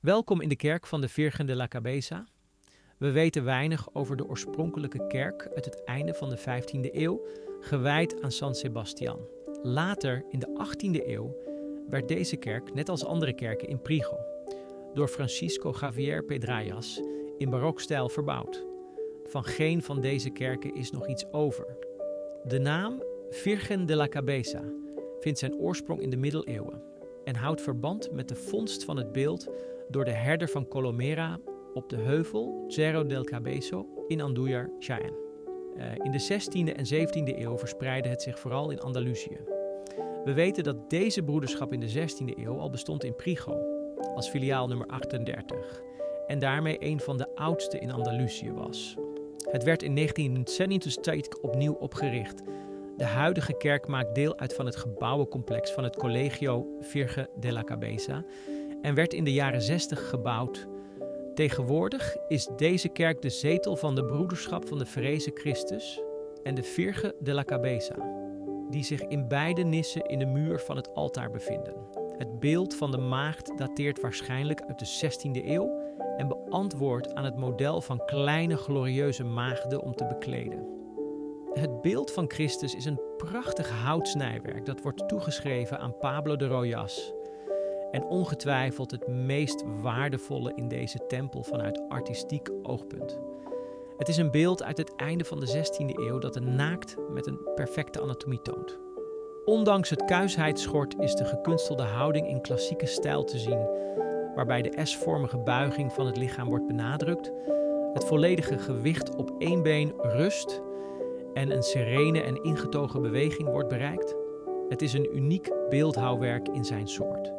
Welkom in de kerk van de Virgen de la Cabeza. We weten weinig over de oorspronkelijke kerk uit het einde van de 15e eeuw, gewijd aan San Sebastián. Later, in de 18e eeuw, werd deze kerk, net als andere kerken in Priego, door Francisco Javier Pedrallas in barokstijl verbouwd. Van geen van deze kerken is nog iets over. De naam Virgen de la Cabeza vindt zijn oorsprong in de middeleeuwen en houdt verband met de vondst van het beeld door de herder van Colomera op de heuvel Cerro del Cabezo in Andújar, Jaén. In de 16e en 17e eeuw verspreidde het zich vooral in Andalusië. We weten dat deze broederschap in de 16e eeuw al bestond in Priego, als filiaal nummer 38, en daarmee een van de oudste in Andalusië was. Het werd in 1972 opnieuw opgericht. De huidige kerk maakt deel uit van het gebouwencomplex van het Colegio Virgen de la Cabeza en werd in de jaren 60 gebouwd. Tegenwoordig is deze kerk de zetel van de broederschap van de Verrezen Christus en de Virgen de la Cabeza, die zich in beide nissen in de muur van het altaar bevinden. Het beeld van de maagd dateert waarschijnlijk uit de 16e eeuw en beantwoordt aan het model van kleine glorieuze maagden om te bekleden. Het beeld van Christus is een prachtig houtsnijwerk dat wordt toegeschreven aan Pablo de Rojas en ongetwijfeld het meest waardevolle in deze tempel vanuit artistiek oogpunt. Het is een beeld uit het einde van de 16e eeuw dat een naakt met een perfecte anatomie toont. Ondanks het kuisheidsschort is de gekunstelde houding in klassieke stijl te zien, waarbij de S-vormige buiging van het lichaam wordt benadrukt, het volledige gewicht op één been rust en een serene en ingetogen beweging wordt bereikt. Het is een uniek beeldhouwwerk in zijn soort.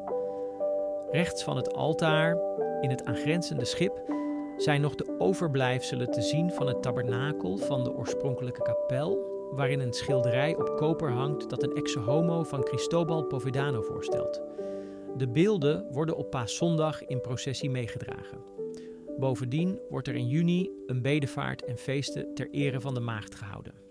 Rechts van het altaar, in het aangrenzende schip, zijn nog de overblijfselen te zien van het tabernakel van de oorspronkelijke kapel, waarin een schilderij op koper hangt dat een Ecce Homo van Cristóbal Povedano voorstelt. De beelden worden op Paaszondag in processie meegedragen. Bovendien wordt er in juni een bedevaart en feesten ter ere van de maagd gehouden.